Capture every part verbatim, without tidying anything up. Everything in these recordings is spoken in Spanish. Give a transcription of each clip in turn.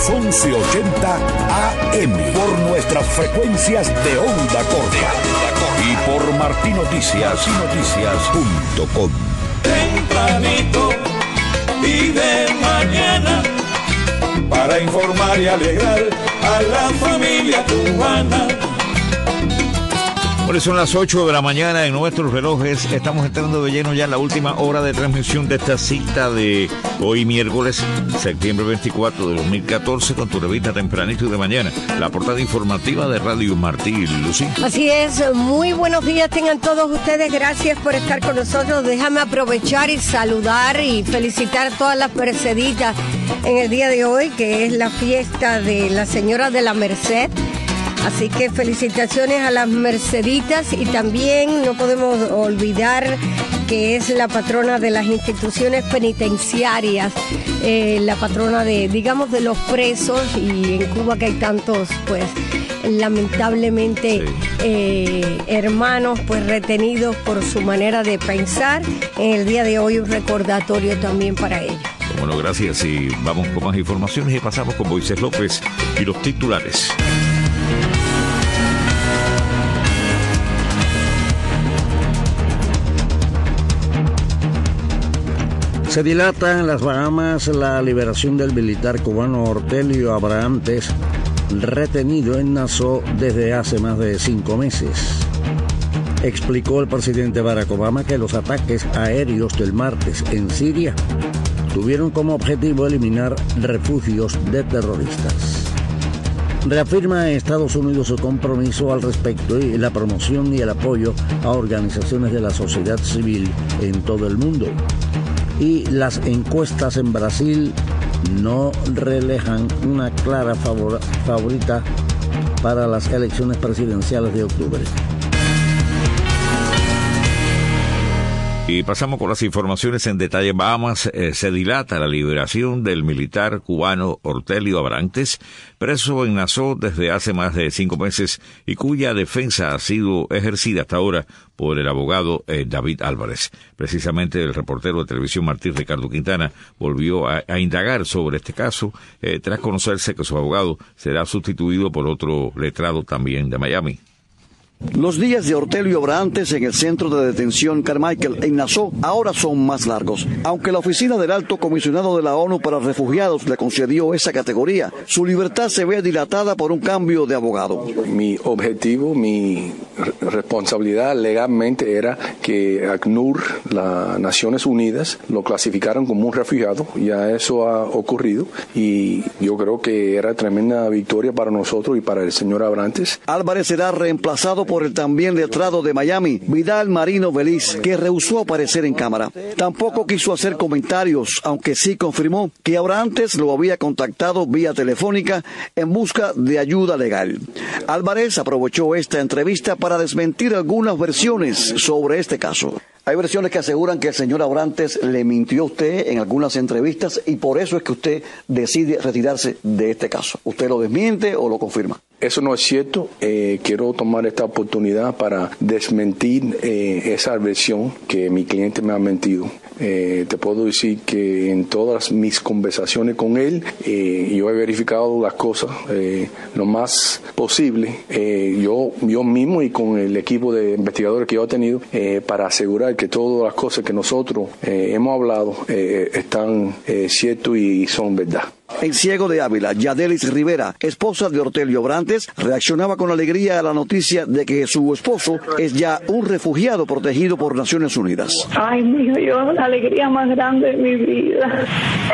los once ochenta A M por nuestras frecuencias de onda corta y por martín noticias noticias punto com. Tempranito y de mañana para informar y alegrar a la familia cubana. Por eso son las ocho de la mañana en nuestros relojes. Estamos entrando de lleno ya en la última hora de transmisión de esta cita de hoy miércoles, septiembre veinticuatro de dos mil catorce, con tu revista Tempranito y de mañana, la portada informativa de Radio Martí. Lucy. Así es, muy buenos días tengan todos ustedes, gracias por estar con nosotros. Déjame aprovechar y saludar y felicitar a todas las merceditas en el día de hoy, que es la fiesta de la Señora de la Merced. Así que felicitaciones a las merceditas y también no podemos olvidar que es la patrona de las instituciones penitenciarias, eh, la patrona de, digamos, de los presos, y en Cuba que hay tantos, pues, lamentablemente, sí. eh, hermanos, pues, retenidos por su manera de pensar. En el día de hoy un recordatorio también para ellos. Bueno, gracias, y vamos con más informaciones y pasamos con Moisés López y los titulares. Se dilata en las Bahamas la liberación del militar cubano Ortelio Abrantes, retenido en Nassau desde hace más de cinco meses. Explicó el presidente Barack Obama que los ataques aéreos del martes en Siria tuvieron como objetivo eliminar refugios de terroristas. Reafirma Estados Unidos su compromiso al respecto y la promoción y el apoyo a organizaciones de la sociedad civil en todo el mundo. Y las encuestas en Brasil no reflejan una clara favor- favorita para las elecciones presidenciales de octubre. Y pasamos con las informaciones en detalle. Bahamas, eh, se dilata la liberación del militar cubano Ortelio Abrantes, preso en Nassau desde hace más de cinco meses y cuya defensa ha sido ejercida hasta ahora por el abogado eh, David Álvarez. Precisamente el reportero de Televisión Martí, Ricardo Quintana, volvió a, a indagar sobre este caso eh, tras conocerse que su abogado será sustituido por otro letrado también de Miami. Los días de Ortelio Abrantes en el centro de detención Carmichael en Nassau ahora son más largos. Aunque la oficina del Alto Comisionado de la ONU para Refugiados le concedió esa categoría, su libertad se ve dilatada por un cambio de abogado. Mi objetivo, mi responsabilidad legalmente era que ACNUR, las Naciones Unidas, lo clasificaron como un refugiado. Ya eso ha ocurrido y yo creo que era tremenda victoria para nosotros y para el señor Abrantes. Álvarez será reemplazado por el también letrado de Miami, Vidal Marino Veliz, que rehusó aparecer en cámara. Tampoco quiso hacer comentarios, aunque sí confirmó que Abrantes lo había contactado vía telefónica en busca de ayuda legal. Álvarez aprovechó esta entrevista para desmentir algunas versiones sobre este caso. Hay versiones que aseguran que el señor Abrantes le mintió a usted en algunas entrevistas y por eso es que usted decide retirarse de este caso. ¿Usted lo desmiente o lo confirma? Eso no es cierto. Eh, quiero tomar esta oportunidad para desmentir eh, esa versión que mi cliente me ha mentido. Eh, te puedo decir que en todas mis conversaciones con él, eh, yo he verificado las cosas eh, lo más posible, eh, yo, yo mismo y con el equipo de investigadores que yo he tenido, eh, para asegurar que todas las cosas que nosotros eh, hemos hablado eh, están eh, ciertas y son verdad. En Ciego de Ávila, Yadelis Rivera, esposa de Ortelio Abrantes, reaccionaba con alegría a la noticia de que su esposo es ya un refugiado protegido por Naciones Unidas. Ay, mijo, yo la alegría más grande de mi vida.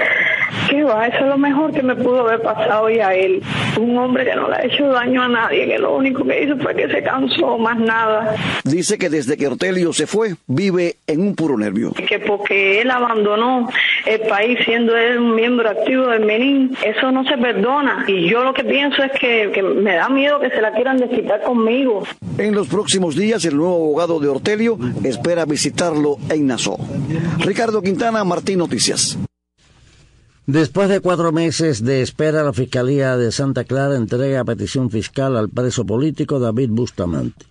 ¿Qué va? Eso es lo mejor que me pudo haber pasado y a él. Un hombre que no le ha hecho daño a nadie, que lo único que hizo fue que se cansó, más nada. Dice que desde que Ortelio se fue, vive en un puro nervio. Que porque él abandonó el país siendo él un miembro activo del Menín, eso no se perdona. Y yo lo que pienso es que, que me da miedo que se la quieran desquitar conmigo. En los próximos días, el nuevo abogado de Ortelio espera visitarlo en Nassau. Ricardo Quintana, Martín Noticias. Después de cuatro meses de espera, la Fiscalía de Santa Clara entrega petición fiscal al preso político David Bustamante.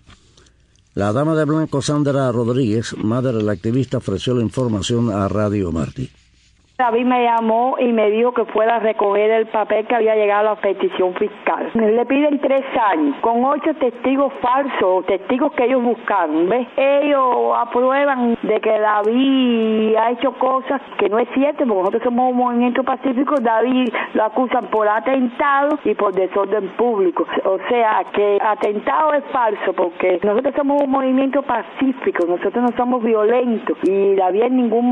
La dama de blanco Sandra Rodríguez, madre del activista, ofreció la información a Radio Martí. David me llamó y me dijo que fuera a recoger el papel que había llegado a la petición fiscal. Le piden tres años, con ocho testigos falsos, testigos que ellos buscaron, ¿ves? Ellos aprueban de que David ha hecho cosas que no es cierto, porque nosotros somos un movimiento pacífico. David lo acusan por atentado y por desorden público. O sea, que atentado es falso, porque nosotros somos un movimiento pacífico, nosotros no somos violentos, y David en ningún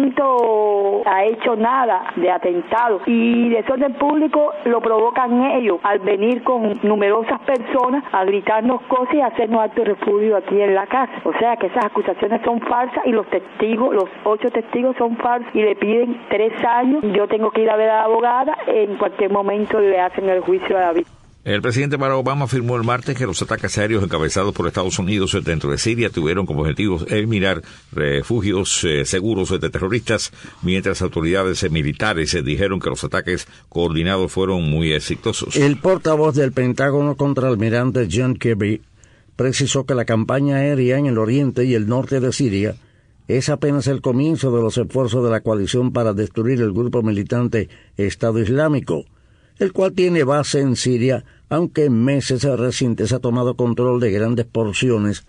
momento ha hecho nada de atentado, y desorden público lo provocan ellos al venir con numerosas personas a gritarnos cosas y hacernos acto de repudio aquí en la casa. O sea que esas acusaciones son falsas y los testigos, los ocho testigos son falsos y le piden tres años. Yo tengo que ir a ver a la abogada, en cualquier momento le hacen el juicio a David. El presidente Barack Obama afirmó el martes que los ataques aéreos encabezados por Estados Unidos dentro de Siria tuvieron como objetivo eliminar refugios eh, seguros de terroristas, mientras autoridades militares eh, dijeron que los ataques coordinados fueron muy exitosos. El portavoz del Pentágono, contraalmirante John Kirby, precisó que la campaña aérea en el oriente y el norte de Siria es apenas el comienzo de los esfuerzos de la coalición para destruir el grupo militante Estado Islámico, el cual tiene base en Siria, aunque en meses recientes ha tomado control de grandes porciones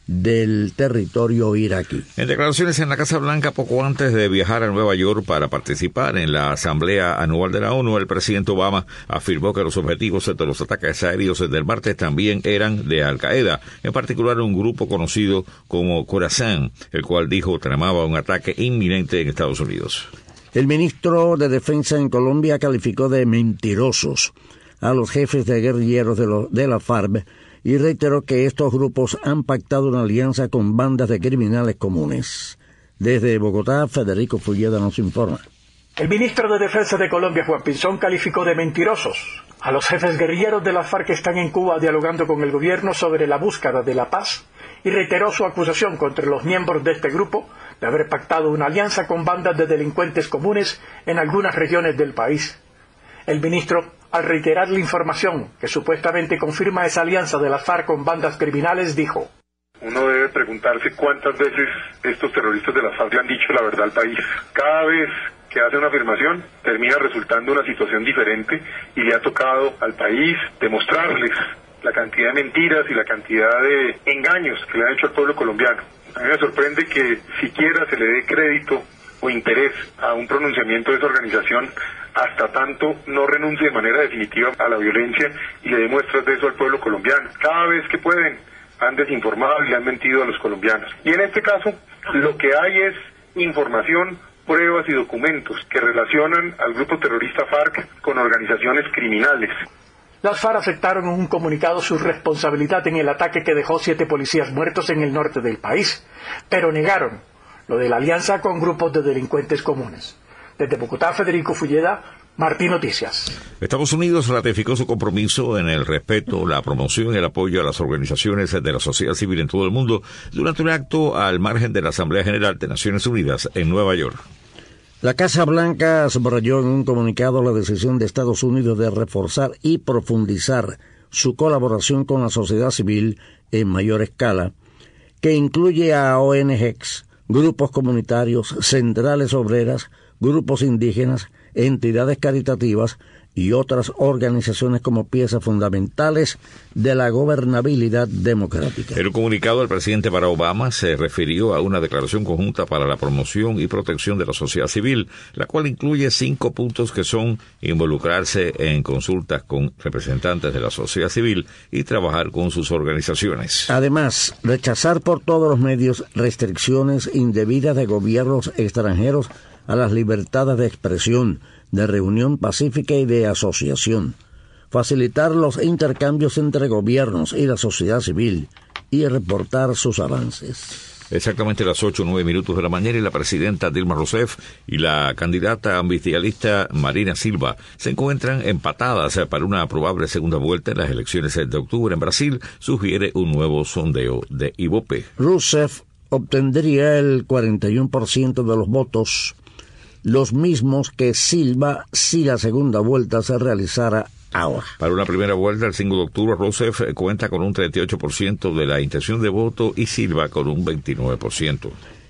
del territorio iraquí. En declaraciones en la Casa Blanca poco antes de viajar a Nueva York para participar en la Asamblea Anual de la ONU, el presidente Obama afirmó que los objetivos de los ataques aéreos del martes también eran de Al-Qaeda, en particular un grupo conocido como Khorasan, el cual dijo tramaba un ataque inminente en Estados Unidos. El ministro de Defensa en Colombia calificó de mentirosos a los jefes de guerrilleros de, lo, de la FARC y reiteró que estos grupos han pactado una alianza con bandas de criminales comunes. Desde Bogotá, Federico Fulleda nos informa. El ministro de Defensa de Colombia, Juan Pinzón, calificó de mentirosos a los jefes guerrilleros de la FARC que están en Cuba dialogando con el gobierno sobre la búsqueda de la paz, y reiteró su acusación contra los miembros de este grupo de haber pactado una alianza con bandas de delincuentes comunes en algunas regiones del país. El ministro, al reiterar la información que supuestamente confirma esa alianza de la FARC con bandas criminales, dijo: uno debe preguntarse cuántas veces estos terroristas de la FARC le han dicho la verdad al país. Cada vez que hace una afirmación termina resultando una situación diferente, y le ha tocado al país demostrarles la cantidad de mentiras y la cantidad de engaños que le han hecho al pueblo colombiano. A mí me sorprende que siquiera se le dé crédito o interés a un pronunciamiento de esa organización hasta tanto no renuncie de manera definitiva a la violencia y le dé muestras de eso al pueblo colombiano. Cada vez que pueden han desinformado y le han mentido a los colombianos. Y en este caso lo que hay es información, pruebas y documentos que relacionan al grupo terrorista FARC con organizaciones criminales. Las FARC aceptaron en un comunicado su responsabilidad en el ataque que dejó siete policías muertos en el norte del país, pero negaron lo de la alianza con grupos de delincuentes comunes. Desde Bogotá, Federico Fulleda, Martín Noticias. Estados Unidos ratificó su compromiso en el respeto, la promoción y el apoyo a las organizaciones de la sociedad civil en todo el mundo durante un acto al margen de la Asamblea General de Naciones Unidas en Nueva York. La Casa Blanca subrayó en un comunicado la decisión de Estados Unidos de reforzar y profundizar su colaboración con la sociedad civil en mayor escala, que incluye a O N Ges, grupos comunitarios, centrales obreras, grupos indígenas, entidades caritativas y otras organizaciones como piezas fundamentales de la gobernabilidad democrática. En un comunicado, el presidente Barack Obama se refirió a una declaración conjunta para la promoción y protección de la sociedad civil, la cual incluye cinco puntos que son involucrarse en consultas con representantes de la sociedad civil y trabajar con sus organizaciones. Además, rechazar por todos los medios restricciones indebidas de gobiernos extranjeros a las libertades de expresión, de reunión pacífica y de asociación, facilitar los intercambios entre gobiernos y la sociedad civil y reportar sus avances. Exactamente las ocho o nueve minutos de la mañana, y la presidenta Dilma Rousseff y la candidata ambicialista Marina Silva se encuentran empatadas para una probable segunda vuelta en las elecciones de octubre en Brasil, sugiere un nuevo sondeo de Ibope. Rousseff obtendría el cuarenta y uno por ciento de los votos, los mismos que Silva si la segunda vuelta se realizara ahora. Para una primera vuelta, el cinco de octubre, Rousseff cuenta con un treinta y ocho por ciento de la intención de voto y Silva con un veintinueve por ciento.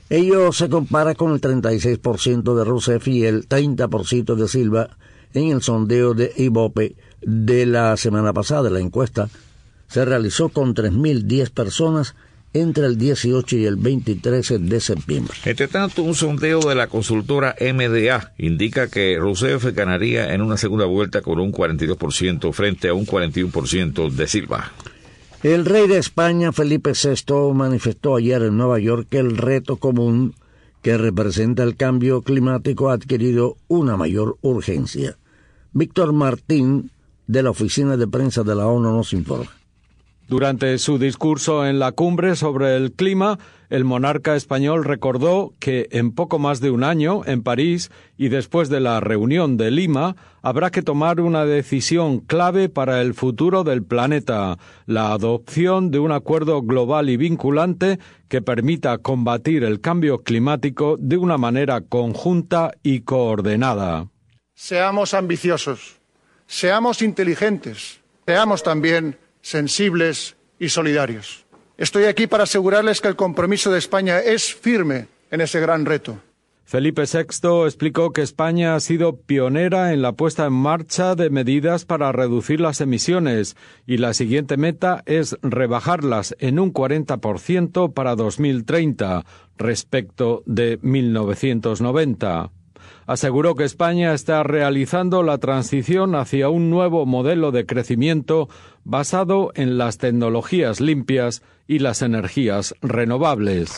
Ello se compara con el treinta y seis por ciento de Rousseff y el treinta por ciento de Silva en el sondeo de Ibope de la semana pasada. La encuesta se realizó con tres mil diez personas entre el dieciocho y el veintitrés de septiembre. Entre tanto, un sondeo de la consultora M D A indica que Rousseff ganaría en una segunda vuelta con un cuarenta y dos por ciento frente a un cuarenta y uno por ciento de Silva. El rey de España, Felipe sexto, manifestó ayer en Nueva York que el reto común que representa el cambio climático ha adquirido una mayor urgencia. Víctor Martín, de la Oficina de Prensa de la ONU, nos informa. Durante su discurso en la cumbre sobre el clima, el monarca español recordó que en poco más de un año, en París, y después de la reunión de Lima, habrá que tomar una decisión clave para el futuro del planeta, la adopción de un acuerdo global y vinculante que permita combatir el cambio climático de una manera conjunta y coordinada. Seamos ambiciosos, seamos inteligentes, seamos también sensibles y solidarios. Estoy aquí para asegurarles que el compromiso de España es firme en ese gran reto. Felipe sexto explicó que España ha sido pionera en la puesta en marcha de medidas para reducir las emisiones y la siguiente meta es rebajarlas en un cuarenta por ciento para dos mil treinta respecto de mil novecientos noventa. Aseguró que España está realizando la transición hacia un nuevo modelo de crecimiento basado en las tecnologías limpias y las energías renovables.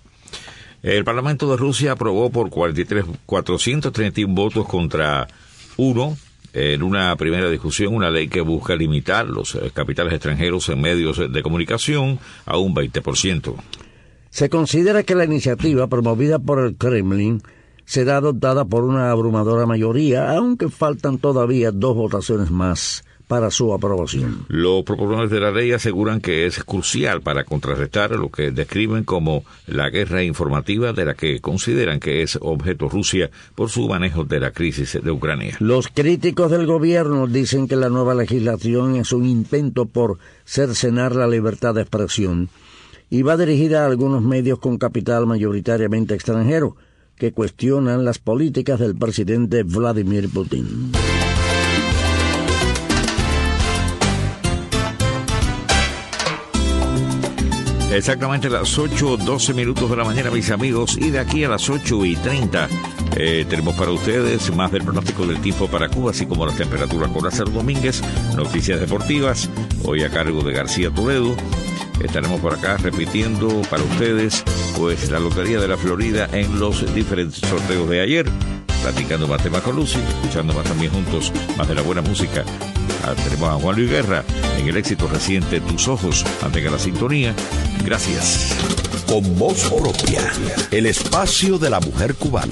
El Parlamento de Rusia aprobó por cuatrocientos treinta y uno votos contra uno en una primera discusión una ley que busca limitar los capitales extranjeros en medios de comunicación a un veinte por ciento. Se considera que la iniciativa promovida por el Kremlin será adoptada por una abrumadora mayoría, aunque faltan todavía dos votaciones más para su aprobación. Los proponentes de la ley aseguran que es crucial para contrarrestar lo que describen como la guerra informativa de la que consideran que es objeto Rusia por su manejo de la crisis de Ucrania. Los críticos del gobierno dicen que la nueva legislación es un intento por cercenar la libertad de expresión y va dirigida a algunos medios con capital mayoritariamente extranjero, que cuestionan las políticas del presidente Vladimir Putin. Exactamente las ocho doce minutos de la mañana, mis amigos, y de aquí a las ocho y treinta eh, tenemos para ustedes más del pronóstico del tiempo para Cuba, así como las temperaturas con Lázaro Domínguez, noticias deportivas, hoy a cargo de García Toledo. Estaremos por acá repitiendo para ustedes pues la Lotería de la Florida en los diferentes sorteos de ayer, platicando más temas con Lucy, escuchando más también juntos más de la buena música. Ah, tenemos a Juan Luis Guerra en el éxito reciente Tus Ojos. Mantenga la sintonía. Gracias. Con voz propia, el espacio de la mujer cubana.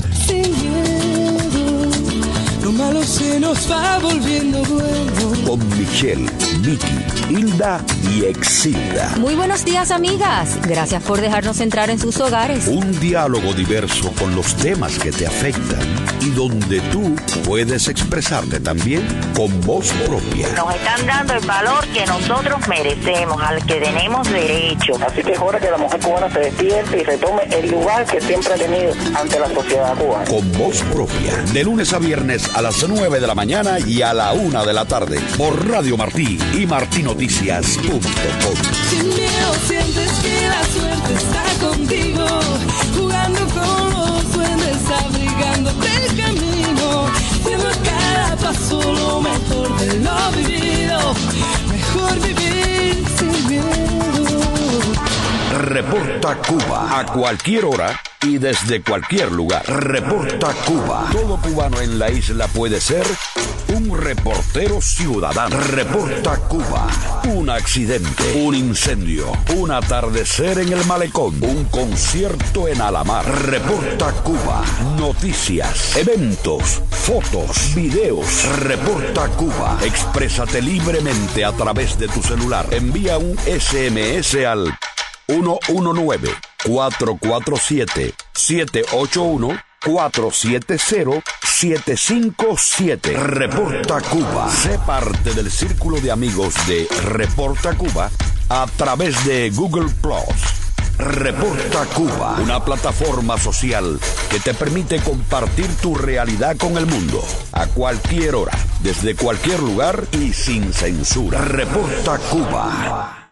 Lo malo se nos va volviendo bueno. Con Michelle, Vicky, Hilda y Exilda. Muy buenos días, amigas. Gracias por dejarnos entrar en sus hogares. Un diálogo diverso con los temas que te afectan y donde tú puedes expresarte también con voz propia. Nos están dando el valor que nosotros merecemos, al que tenemos derecho. Así que es hora que la mujer cubana se despierte y retome el lugar que siempre ha tenido ante la sociedad cubana. Con voz propia, de lunes a viernes a las nueve de la mañana y a la una de la tarde por Radio Martí y martí noticias punto com. Sin miedo sientes que la suerte está contigo, jugando con los duendes, abrigándote el camino, siendo cada paso lo mejor de lo vivido, mejor vivir sin miedo. Reporta Cuba a cualquier hora y desde cualquier lugar. Reporta Cuba. Todo cubano en la isla puede ser un reportero ciudadano. Reporta Cuba. Un accidente, un incendio, un atardecer en el malecón, un concierto en Alamar. Reporta Cuba. Noticias, eventos, fotos, videos. Reporta Cuba. Exprésate libremente a través de tu celular. Envía un ese eme ese al uno uno nueve, cuatro cuatro siete, siete ocho uno, cuatro siete cero, siete cinco siete. Reporta Cuba. Sé parte del círculo de amigos de Reporta Cuba a través de Google Plus. Reporta Cuba, una plataforma social que te permite compartir tu realidad con el mundo a cualquier hora, desde cualquier lugar y sin censura. Reporta Cuba.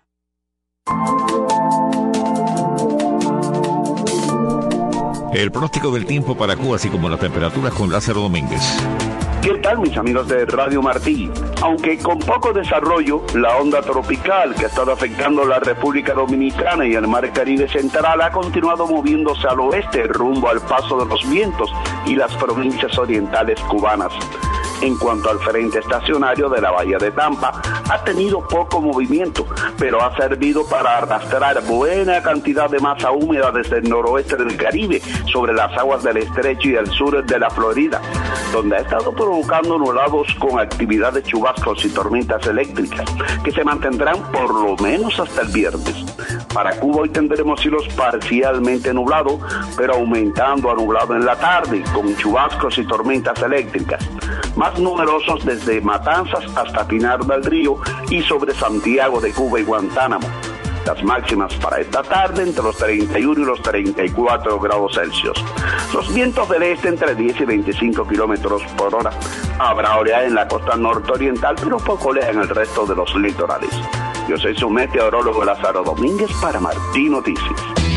El pronóstico del tiempo para Cuba, así como las temperaturas, con Lázaro Domínguez. ¿Qué tal, mis amigos de Radio Martí? Aunque con poco desarrollo, la onda tropical que ha estado afectando la República Dominicana y el Mar Caribe Central ha continuado moviéndose al oeste rumbo al paso de los vientos y las provincias orientales cubanas. En cuanto al frente estacionario de la bahía de Tampa, ha tenido poco movimiento, pero ha servido para arrastrar buena cantidad de masa húmeda desde el noroeste del Caribe sobre las aguas del estrecho y el sur de la Florida, donde ha estado provocando nublados con actividad de chubascos y tormentas eléctricas, que se mantendrán por lo menos hasta el viernes. Para Cuba hoy tendremos cielos parcialmente nublados, pero aumentando a nublado en la tarde, con chubascos y tormentas eléctricas, más numerosos desde Matanzas hasta Pinar del Río y sobre Santiago de Cuba y Guantánamo. Las máximas para esta tarde entre los treinta y uno y los treinta y cuatro grados Celsius. Los vientos del este entre diez y veinticinco kilómetros por hora. Habrá oleaje en la costa nororiental, pero poco oleaje en el resto de los litorales. Yo soy su meteorólogo Lázaro Domínguez para Martí Noticias.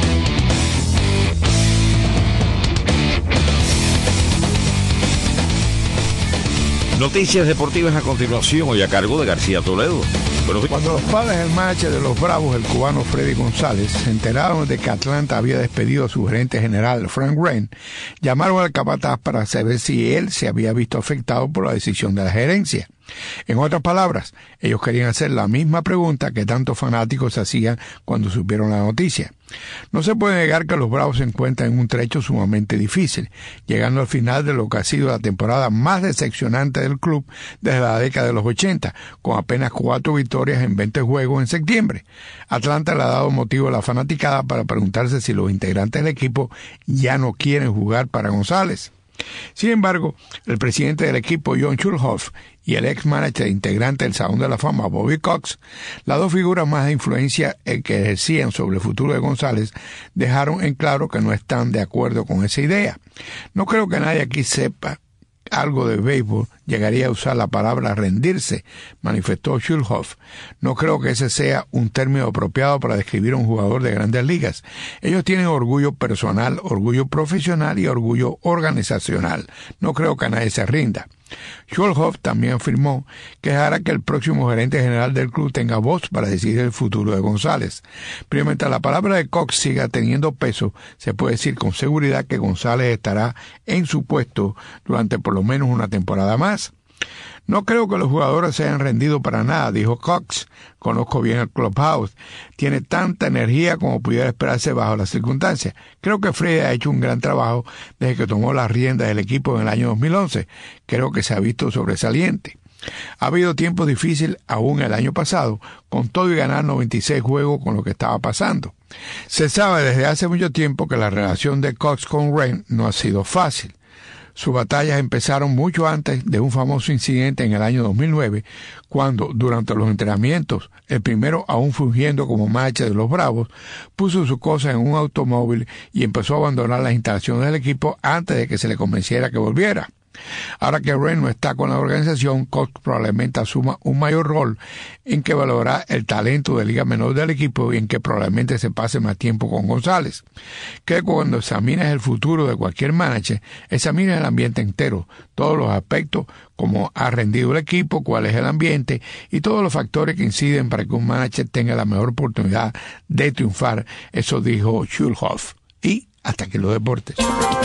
Noticias deportivas a continuación, hoy a cargo de García Toledo. Bueno, cuando los padres del manager de los Bravos, el cubano Freddy González, se enteraron de que Atlanta había despedido a su gerente general, Frank Wren, llamaron al capataz para saber si él se había visto afectado por la decisión de la gerencia. En otras palabras, ellos querían hacer la misma pregunta que tantos fanáticos hacían cuando supieron la noticia. No se puede negar que los Bravos se encuentran en un trecho sumamente difícil, llegando al final de lo que ha sido la temporada más decepcionante del club desde la década de los ochenta, con apenas cuatro victorias en veinte juegos en septiembre. Atlanta le ha dado motivo a la fanaticada para preguntarse si los integrantes del equipo ya no quieren jugar para González. Sin embargo, el presidente del equipo, John Schulhoff, y el ex-manager integrante del Salón de la Fama, Bobby Cox, las dos figuras más de influencia que ejercían sobre el futuro de González, dejaron en claro que no están de acuerdo con esa idea. No creo que nadie aquí sepa algo de béisbol llegaría a usar la palabra rendirse, manifestó Schulhoff. No creo que ese sea un término apropiado para describir a un jugador de grandes ligas. Ellos tienen orgullo personal, orgullo profesional y orgullo organizacional. No creo que nadie se rinda. Schulhoff también afirmó que hará que el próximo gerente general del club tenga voz para decidir el futuro de González. Pero mientras la palabra de Cox siga teniendo peso, se puede decir con seguridad que González estará en su puesto durante por lo menos una temporada más. No creo que los jugadores se hayan rendido para nada, dijo Cox. Conozco bien el clubhouse. Tiene tanta energía como pudiera esperarse bajo las circunstancias. Creo que Freddy ha hecho un gran trabajo desde que tomó las riendas del equipo en el año dos mil once. Creo que se ha visto sobresaliente. Ha habido tiempos difíciles aún el año pasado, con todo y ganar noventa y seis juegos con lo que estaba pasando. Se sabe desde hace mucho tiempo que la relación de Cox con Wren no ha sido fácil. Sus batallas empezaron mucho antes de un famoso incidente en el año dos mil nueve, cuando, durante los entrenamientos, el primero, aún fungiendo como manager de los Bravos, puso su cosa en un automóvil y empezó a abandonar las instalaciones del equipo antes de que se le convenciera que volviera. Ahora que Wren no está con la organización, Cox probablemente asuma un mayor rol en que valorará el talento de liga menor del equipo y en que probablemente se pase más tiempo con González. Que cuando examinas el futuro de cualquier manager, examina el ambiente entero, todos los aspectos, cómo ha rendido el equipo, cuál es el ambiente y todos los factores que inciden para que un manager tenga la mejor oportunidad de triunfar. Eso dijo Schulhoff. Y hasta aquí los deportes.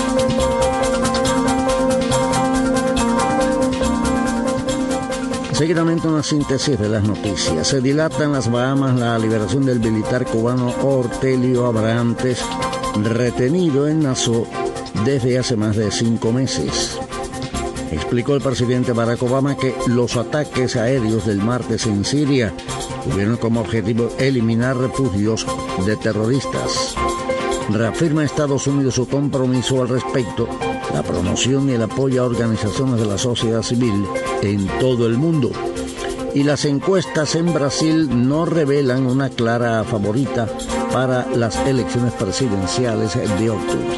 Seguidamente una síntesis de las noticias. Se dilata en las Bahamas la liberación del militar cubano Ortelio Abrantes, retenido en Nassau desde hace más de cinco meses. Explicó el presidente Barack Obama que los ataques aéreos del martes en Siria tuvieron como objetivo eliminar refugios de terroristas. Reafirma Estados Unidos su compromiso al respecto, la promoción y el apoyo a organizaciones de la sociedad civil en todo el mundo. Y las encuestas en Brasil no revelan una clara favorita para las elecciones presidenciales de octubre.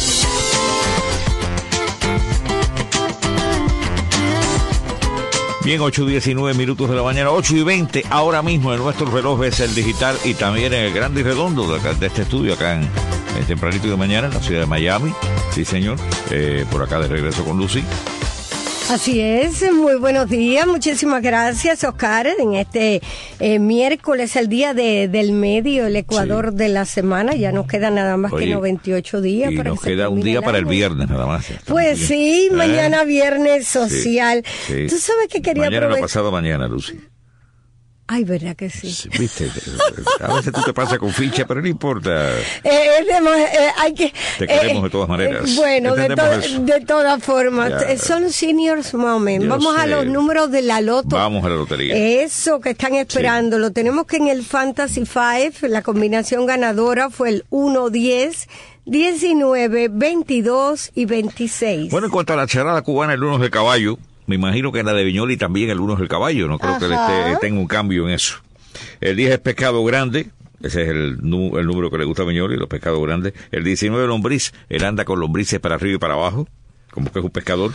Bien, ocho y diecinueve minutos de la mañana, ocho y veinte, ahora mismo en nuestro reloj es el digital y también en el grande y redondo de, acá, de este estudio acá en, en tempranito de mañana en la ciudad de Miami. Sí, señor, eh, por acá de regreso con Lucy. Así es, muy buenos días, muchísimas gracias, Oscar. En este eh, miércoles, el día de, del medio, el Ecuador sí. de la semana, ya nos queda nada más Oye, que noventa y ocho días. Y para nos queda un día para el viernes, nada más. Pues bien. sí, ¿Eh? mañana viernes social. Sí, sí. ¿Tú sabes que quería Mañana aprovechar? no pasado mañana, Lucy. Ay, verdad que sí. sí. Viste, a veces tú te pasas con ficha, pero no importa. Eh, es de, eh, hay que, te queremos eh, de todas maneras. Eh, bueno, de, to de todas formas. Ya. Son seniors moment. Yo Vamos sé. a los números de la loto. Vamos a la lotería. Eso que están esperando. Sí. Lo tenemos que en el Fantasy cinco, la combinación ganadora fue el uno, diez, diecinueve, veintidós y veintiséis. Bueno, en cuanto a la charada cubana, el uno de caballo. Me imagino que en la de Viñoli también el uno es el caballo, no creo Ajá. que le esté, tenga un cambio en eso. El diez es pescado grande, ese es el, el número que le gusta a Viñoli, los pescados grandes. El diecinueve lombriz, él anda con lombrices para arriba y para abajo, como que es un pescador.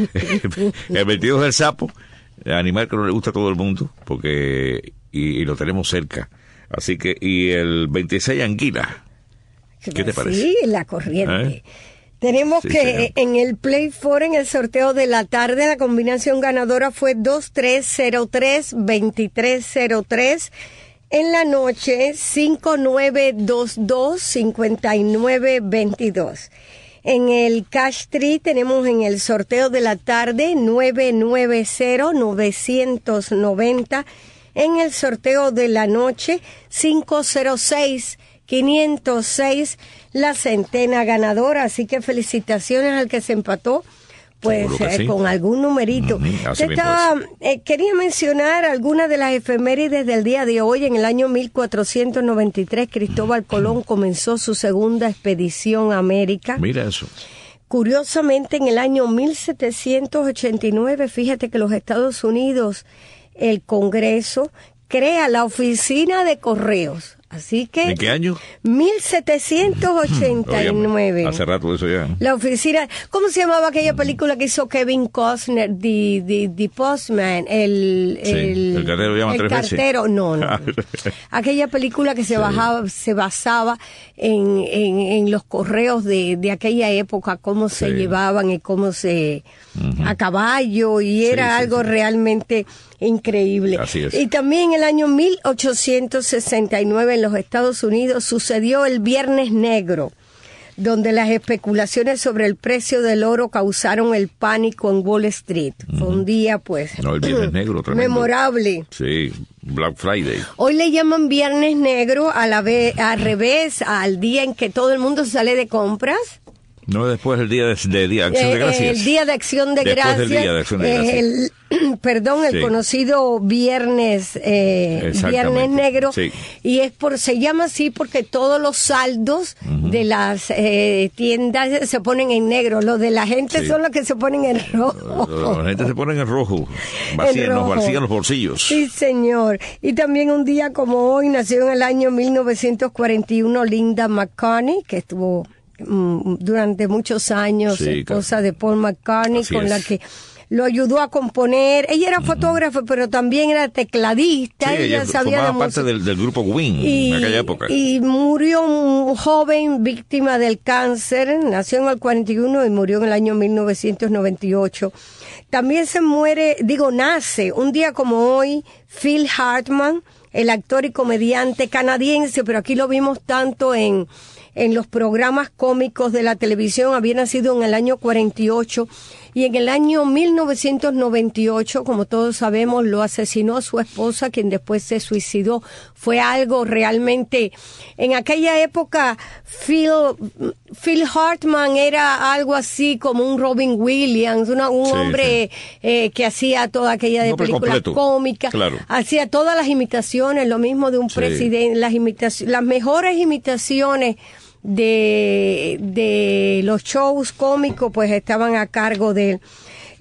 El veintidós es el sapo, el animal que no le gusta a todo el mundo, porque y, y lo tenemos cerca. Así que, y el veintiséis anguila. ¿Qué te parece? Sí, la corriente. ¿Eh? Tenemos sí, que señor. en el Play cuatro, en el sorteo de la tarde, la combinación ganadora fue dos tres cero tres, veintitrés cero tres. En la noche, cinco nueve dos dos, cinco nueve veintidós. En el Cash Tree tenemos en el sorteo de la tarde nueve nueve cero, novecientos noventa. En el sorteo de la noche, cinco cero seis, quinientos seis, la centena ganadora. Así que felicitaciones al que se empató, pues eh, sí. con algún numerito. Uh-huh. Estaba, eh, quería mencionar algunas de las efemérides del día de hoy. En el año mil cuatrocientos noventa y tres, Cristóbal Colón comenzó su segunda expedición a América. Mira eso. Curiosamente, en el año mil setecientos ochenta y nueve, fíjate que los Estados Unidos, el Congreso, crea la Oficina de Correos. Así que... ¿En qué año? mil setecientos ochenta y nueve. Hace rato eso ya. La oficina... ¿Cómo se llamaba aquella película que hizo Kevin Costner? The, the, the Postman. El, sí, el, el cartero llama el tres cartero, veces. no, no. Aquella película que se, sí. bajaba, se basaba en, en, en los correos de, de aquella época, cómo se sí. llevaban y cómo se... Uh-huh. a caballo, y era sí, sí, algo sí. realmente increíble. Así es. Y también en el año mil ochocientos sesenta y nueve en los Estados Unidos sucedió el Viernes Negro, donde las especulaciones sobre el precio del oro causaron el pánico en Wall Street. Uh-huh. Fue un día, pues, no, el Viernes Negro, memorable. Sí, Black Friday. Hoy le llaman Viernes Negro a la vez, al revés, al día en que todo el mundo sale de compras. No, después del día de, de, de Acción de Gracias. Eh, el Día de Acción de después Gracias. Del día de Acción de Gracias. Eh, el, perdón, el sí. conocido Viernes eh, Viernes Negro. Sí. Y es por se llama así porque todos los saldos uh-huh. de las eh, tiendas se ponen en negro. Los de la gente sí. son los que se ponen en rojo. La gente se pone en rojo. Vacían, en rojo. Nos vacían los bolsillos. Sí, señor. Y también un día como hoy nació en el año mil novecientos cuarenta y uno Linda McCartney, que estuvo durante muchos años, sí, esposa claro. de Paul McCartney, Así con es. la que lo ayudó a componer. Ella era uh-huh. fotógrafa, pero también era tecladista. Sí, ella, ella sabía formaba de parte del, del grupo Wing y, en aquella época. Y murió un joven víctima del cáncer. Nació en el cuarenta y uno y murió en el año mil novecientos noventa y ocho. También se muere, digo, nace un día como hoy, Phil Hartman, el actor y comediante canadiense, pero aquí lo vimos tanto en... en los programas cómicos de la televisión. Había nacido en el año cuarenta y ocho y en el año mil novecientos noventa y ocho, como todos sabemos, lo asesinó su esposa, quien después se suicidó. Fue algo realmente... En aquella época, Phil, Phil Hartman era algo así como un Robin Williams, una, un sí, hombre sí. Eh, que hacía toda aquella de películas cómicas, claro. hacía todas las imitaciones, lo mismo de un sí. presidente, las imitaciones, las mejores imitaciones de, de los shows cómicos pues estaban a cargo de él.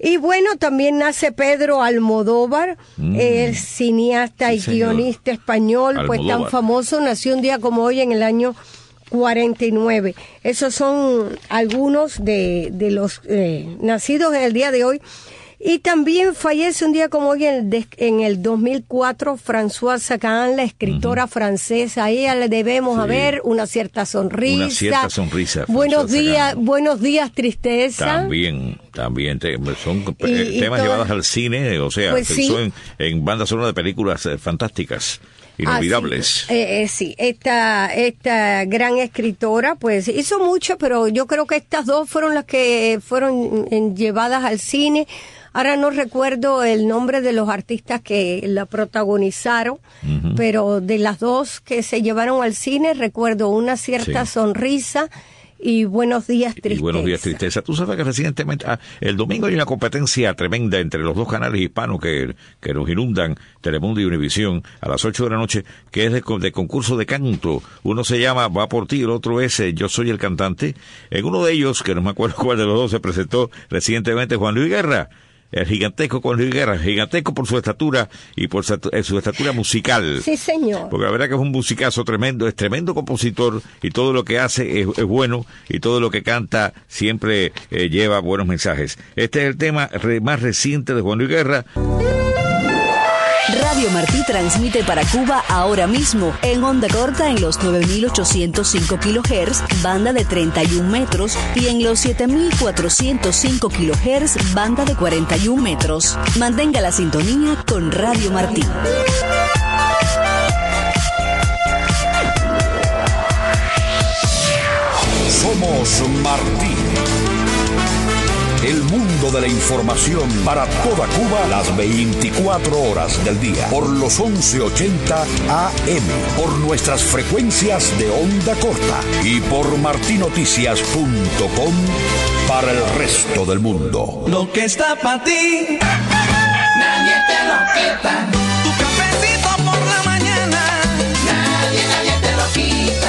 Y bueno, también nace Pedro Almodóvar, mm. el cineasta sí, y señor. guionista español, Almodóvar. Pues tan famoso, nació un día como hoy en el año cuarenta y nueve. Esos son algunos de, de los eh, nacidos en el día de hoy. Y también fallece un día como hoy en, de, en el dos mil cuatro Françoise Sagan, la escritora uh-huh. francesa. A ella le debemos sí. a ver una cierta sonrisa. Una cierta sonrisa. Buenos días, Sagan. buenos días, tristeza. También, también te, son y, temas y todo, llevados al cine, o sea, pues sí. en, en bandas sonoras de películas eh, fantásticas. Inolvidables. Ah, sí, eh, eh, sí. Esta, esta gran escritora, pues hizo mucho, pero yo creo que estas dos fueron las que fueron en, llevadas al cine. Ahora no recuerdo el nombre de los artistas que la protagonizaron, uh-huh. pero de las dos que se llevaron al cine recuerdo Una cierta sí. sonrisa y Buenos días, tristeza. Y Buenos días, tristeza. Tú sabes que recientemente, ah, el domingo hay una competencia tremenda entre los dos canales hispanos que, que nos inundan, Telemundo y Univisión, a las ocho de la noche, que es de, de concurso de canto. Uno se llama Va por ti, el otro es eh, Yo soy el cantante. En uno de ellos, que no me acuerdo cuál de los dos, se presentó recientemente Juan Luis Guerra. El gigantesco Juan Luis Guerra, gigantesco por su estatura y por su, su estatura musical. Sí, señor. Porque la verdad que es un musicazo tremendo, es tremendo compositor y todo lo que hace es, es bueno y todo lo que canta siempre eh, lleva buenos mensajes. Este es el tema re, más reciente de Juan Luis Guerra. Radio Martí transmite para Cuba ahora mismo en onda corta en los nueve mil ochocientos cinco kilohertz, banda de treinta y un metros, y en los siete mil cuatrocientos cinco kilohertz, banda de cuarenta y un metros. Mantenga la sintonía con Radio Martí. Somos Martí. El mundo de la información para toda Cuba las veinticuatro horas del día. Por los once ochenta A M. Por nuestras frecuencias de onda corta. Y por martinoticias punto com para el resto del mundo. Lo que está para ti, nadie te lo quita. Tu cafecito por la mañana, nadie, nadie te lo quita.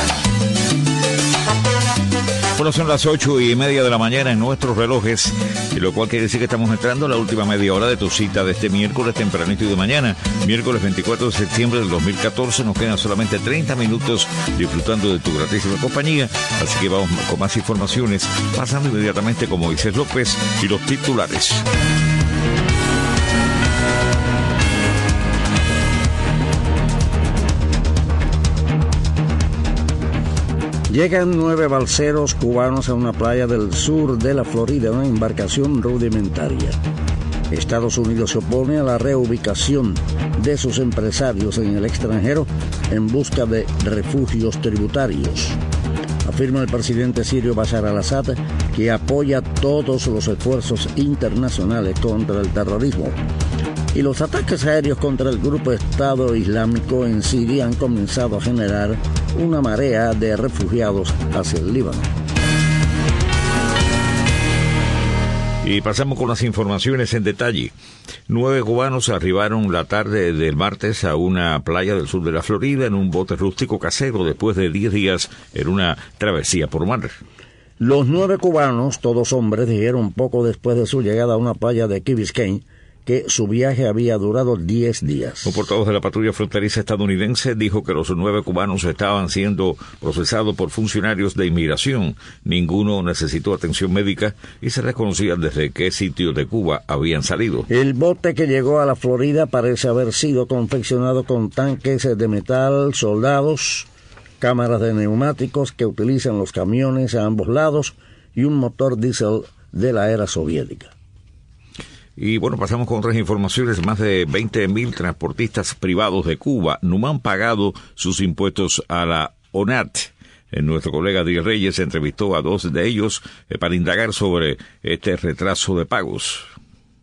Bueno, son las ocho y media de la mañana en nuestros relojes, y lo cual quiere decir que estamos entrando a la última media hora de tu cita de este miércoles tempranito y de mañana, miércoles veinticuatro de septiembre del dos mil catorce. Nos quedan solamente treinta minutos disfrutando de tu gratísima compañía, así que vamos con más informaciones, pasando inmediatamente con Moisés López y los titulares. Llegan nueve balseros cubanos a una playa del sur de la Florida, una embarcación rudimentaria. Estados Unidos se opone a la reubicación de sus empresarios en el extranjero en busca de refugios tributarios. Afirma el presidente sirio Bashar al-Assad que apoya todos los esfuerzos internacionales contra el terrorismo. Y los ataques aéreos contra el grupo Estado Islámico en Siria han comenzado a generar una marea de refugiados hacia el Líbano. Y pasamos con las informaciones en detalle. Nueve cubanos arribaron la tarde del martes a una playa del sur de la Florida en un bote rústico casero después de diez días en una travesía por mar. Los nueve cubanos, todos hombres, dijeron poco después de su llegada a una playa de Key Biscayne que su viaje había durado diez días. Un portavoz de la patrulla fronteriza estadounidense dijo que los nueve cubanos estaban siendo procesados por funcionarios de inmigración. Ninguno necesitó atención médica y se reconocía desde qué sitio de Cuba habían salido. El bote que llegó a la Florida parece haber sido confeccionado con tanques de metal, soldados, cámaras de neumáticos que utilizan los camiones a ambos lados y un motor diésel de la era soviética. Y bueno, pasamos con otras informaciones. Más de veinte mil transportistas privados de Cuba no han pagado sus impuestos a la O N A T. Nuestro colega Díaz Reyes entrevistó a dos de ellos eh, para indagar sobre este retraso de pagos.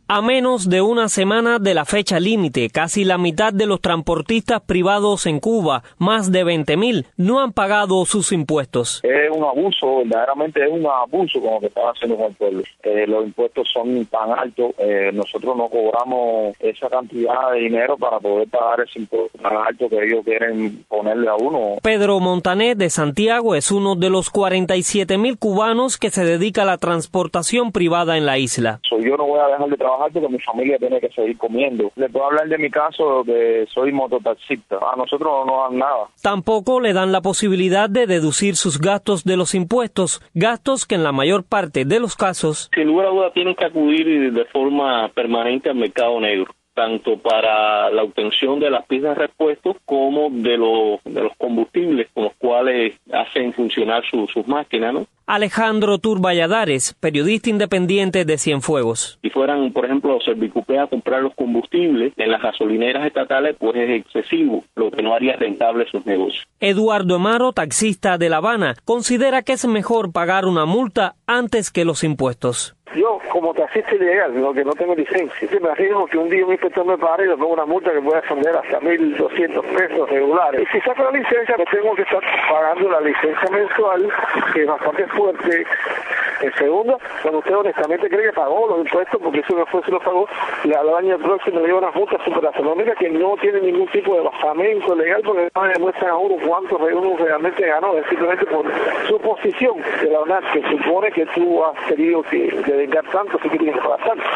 A menos de una semana de la fecha límite, casi la mitad de los transportistas privados en Cuba, más de veinte mil, no han pagado sus impuestos. Es un abuso, verdaderamente es un abuso como que están haciendo con el pueblo. Eh, los impuestos son tan altos, eh, nosotros no cobramos esa cantidad de dinero para poder pagar ese impuesto tan alto que ellos quieren ponerle a uno. Pedro Montané de Santiago es uno de los cuarenta y siete mil cubanos que se dedica a la transportación privada en la isla. So, yo no voy a dejar de trabajar porque mi familia tiene que seguir comiendo. Le puedo hablar de mi caso, que soy mototaxista. A nosotros no nos dan nada. Tampoco le dan la posibilidad de deducir sus gastos de los impuestos, gastos que en la mayor parte de los casos... Sin lugar a duda tienen que acudir de forma permanente al mercado negro, tanto para la obtención de las piezas de repuesto como de los, de los combustibles con los cuales hacen funcionar su, sus máquinas, ¿no? Alejandro Turballadares, periodista independiente de Cienfuegos. Si fueran, por ejemplo, los Servicupé a comprar los combustibles en las gasolineras estatales, pues es excesivo, lo que no haría rentable sus negocios. Eduardo Amaro, taxista de La Habana, considera que es mejor pagar una multa antes que los impuestos. Yo, como taxista ilegal, lo que no tengo licencia, si me arriesgo que un día un inspector me pare y le pongo una multa que puede ascender hasta mil doscientos pesos regulares. Y si saco la licencia, me tengo que estar pagando la licencia mensual, que es bastante fuerte. En segundo, cuando usted honestamente cree que pagó los impuestos, porque eso no fue, se lo pagó, le al año próximo le lleva una multa superastronómica que no tiene ningún tipo de basamento legal, porque no le demuestran a uno cuánto uno realmente ganó, es simplemente por su posición de la ONAT, que supone que tú has tenido que dedicar tanto, si que tienes que pagar tanto.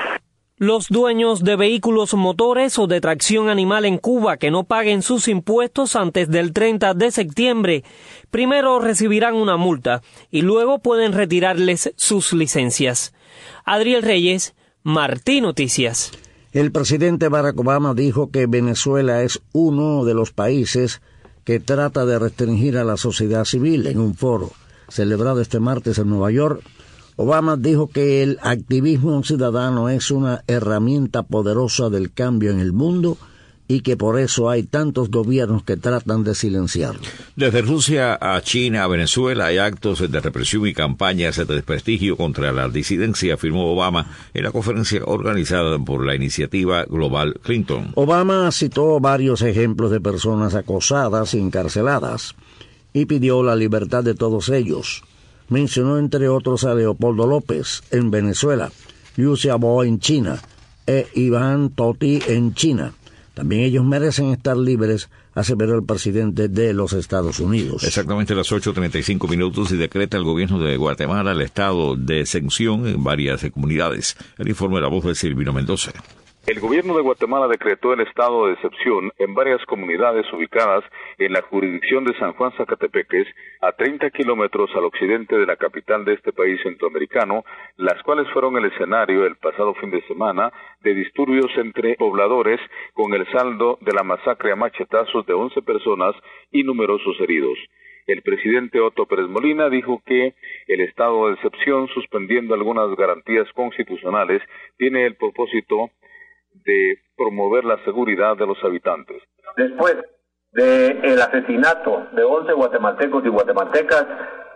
Los dueños de vehículos motores o de tracción animal en Cuba que no paguen sus impuestos antes del treinta de septiembre, primero recibirán una multa y luego pueden retirarles sus licencias. Adriel Reyes, Martí Noticias. El presidente Barack Obama dijo que Venezuela es uno de los países que trata de restringir a la sociedad civil en un foro celebrado este martes en Nueva York. Obama dijo que el activismo ciudadano es una herramienta poderosa del cambio en el mundo y que por eso hay tantos gobiernos que tratan de silenciarlo. Desde Rusia a China a Venezuela hay actos de represión y campañas de desprestigio contra la disidencia, afirmó Obama en la conferencia organizada por la iniciativa Global Clinton. Obama citó varios ejemplos de personas acosadas y encarceladas y pidió la libertad de todos ellos. Mencionó entre otros a Leopoldo López en Venezuela, Liu Xiaobo en China e Iván Toti en China. También ellos merecen estar libres, aseveró el presidente de los Estados Unidos. Exactamente las ocho treinta y cinco minutos y decreta el gobierno de Guatemala el estado de exención en varias comunidades. El informe de la voz de Silvino Mendoza. El gobierno de Guatemala decretó el estado de excepción en varias comunidades ubicadas en la jurisdicción de San Juan Zacatepeques, a treinta kilómetros al occidente de la capital de este país centroamericano, las cuales fueron el escenario el pasado fin de semana de disturbios entre pobladores con el saldo de la masacre a machetazos de once personas y numerosos heridos. El presidente Otto Pérez Molina dijo que el estado de excepción, suspendiendo algunas garantías constitucionales, tiene el propósito de promover la seguridad de los habitantes. Después del asesinato de once guatemaltecos y guatemaltecas,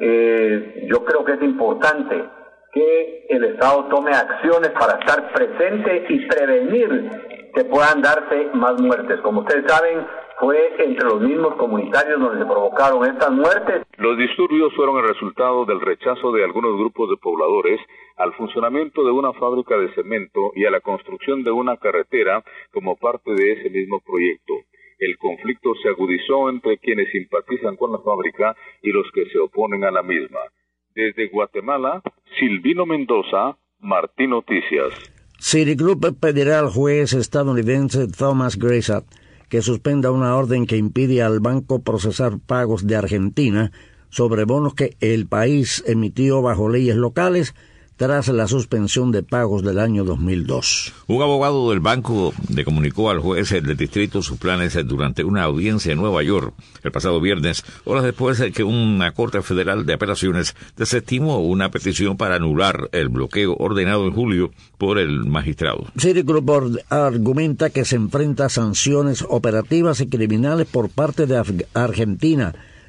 eh, yo creo que es importante que el Estado tome acciones para estar presente y prevenir que puedan darse más muertes. Como ustedes saben, fue entre los mismos comunitarios donde se provocaron estas muertes. Los disturbios fueron el resultado del rechazo de algunos grupos de pobladores al funcionamiento de una fábrica de cemento y a la construcción de una carretera como parte de ese mismo proyecto. El conflicto se agudizó entre quienes simpatizan con la fábrica y los que se oponen a la misma. Desde Guatemala, Silvino Mendoza, Martí Noticias. Citigroup pedirá al juez estadounidense Thomas Grayson que suspenda una orden que impide al banco procesar pagos de Argentina sobre bonos que el país emitió bajo leyes locales tras la suspensión de pagos del año dos mil dos. Un abogado del banco le comunicó al juez del distrito sus planes durante una audiencia en Nueva York el pasado viernes, horas después de que una corte federal de apelaciones desestimó una petición para anular el bloqueo ordenado en julio por el magistrado. Citigroup argumenta que se enfrenta a sanciones operativas y criminales por parte de Argentina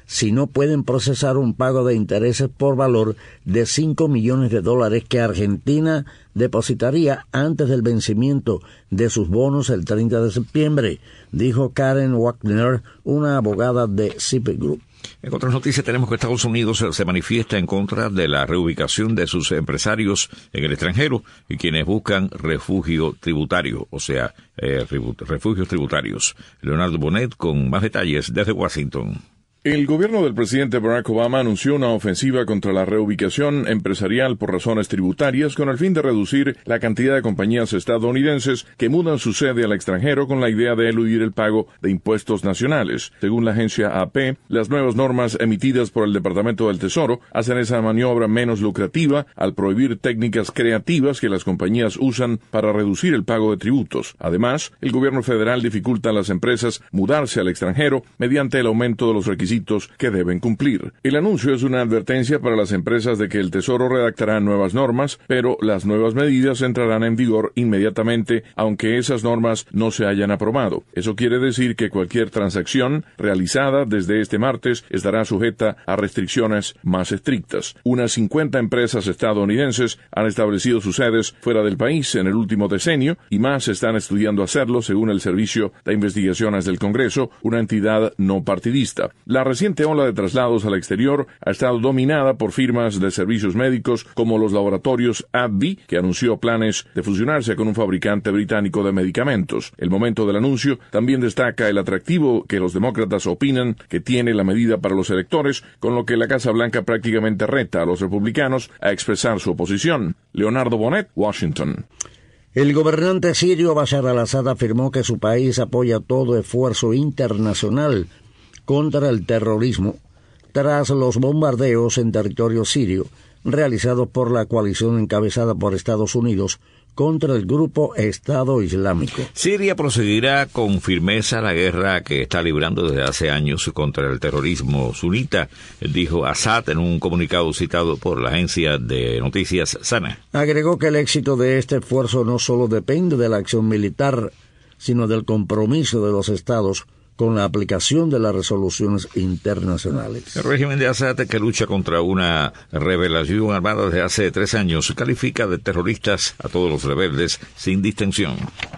si no pueden procesar un pago de intereses por valor de cinco millones de dólares que Argentina depositaría antes del vencimiento de sus bonos el treinta de septiembre, dijo Karen Wagner, una abogada de Citigroup. En otras noticias tenemos que Estados Unidos se manifiesta en contra de la reubicación de sus empresarios en el extranjero y quienes buscan refugio tributario, o sea, eh, refugios tributarios. Leonardo Bonet con más detalles desde Washington. El gobierno del presidente Barack Obama anunció una ofensiva contra la reubicación empresarial por razones tributarias con el fin de reducir la cantidad de compañías estadounidenses que mudan su sede al extranjero con la idea de eludir el pago de impuestos nacionales. Según la agencia A P, las nuevas normas emitidas por el Departamento del Tesoro hacen esa maniobra menos lucrativa al prohibir técnicas creativas que las compañías usan para reducir el pago de tributos. Además, el gobierno federal dificulta a las empresas mudarse al extranjero mediante el aumento de los requisitos que deben cumplir. El anuncio es una advertencia para las empresas de que el Tesoro redactará nuevas normas, pero las nuevas medidas entrarán en vigor inmediatamente, aunque esas normas no se hayan aprobado. Eso quiere decir que cualquier transacción realizada desde este martes estará sujeta a restricciones más estrictas. Unas cincuenta empresas estadounidenses han establecido sus sedes fuera del país en el último decenio y más están estudiando hacerlo, según el Servicio de Investigaciones del Congreso, una entidad no partidista. La La reciente ola de traslados al exterior ha estado dominada por firmas de servicios médicos como los laboratorios A B V I, que anunció planes de fusionarse con un fabricante británico de medicamentos. El momento del anuncio también destaca el atractivo que los demócratas opinan que tiene la medida para los electores, con lo que la Casa Blanca prácticamente reta a los republicanos a expresar su oposición. Leonardo Bonet, Washington. El gobernante sirio Bashar al-Assad afirmó que su país apoya todo esfuerzo internacional contra el terrorismo tras los bombardeos en territorio sirio realizados por la coalición encabezada por Estados Unidos contra el grupo Estado Islámico. Siria proseguirá con firmeza la guerra que está librando desde hace años contra el terrorismo sunita, dijo Assad en un comunicado citado por la agencia de noticias SANA. Agregó que el éxito de este esfuerzo no solo depende de la acción militar, sino del compromiso de los estados con la aplicación de las resoluciones internacionales. El régimen de Assad, que lucha contra una rebelión armada desde hace tres años, califica de terroristas a todos los rebeldes sin distinción.